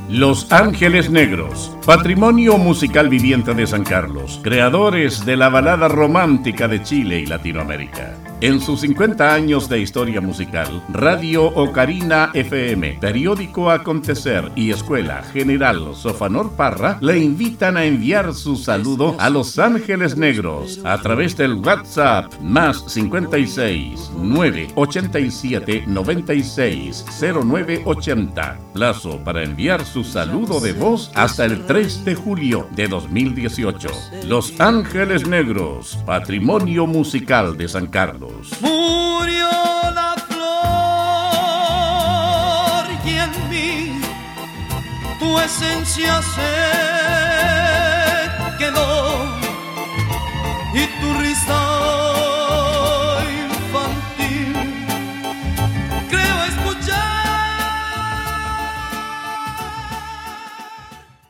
Los Ángeles Negros, patrimonio musical viviente de San Carlos, creadores de la balada romántica de Chile y Latinoamérica. En sus 50 años de historia musical, Radio Ocarina FM, Periódico Acontecer y Escuela General Sofanor Parra le invitan a enviar su saludo a Los Ángeles Negros a través del WhatsApp más 56 987 96 0980. Plazo para enviar su saludo de voz hasta el 3 de julio de 2018. Los Ángeles Negros, patrimonio musical de San Carlos. Murió la flor y en mí tu esencia se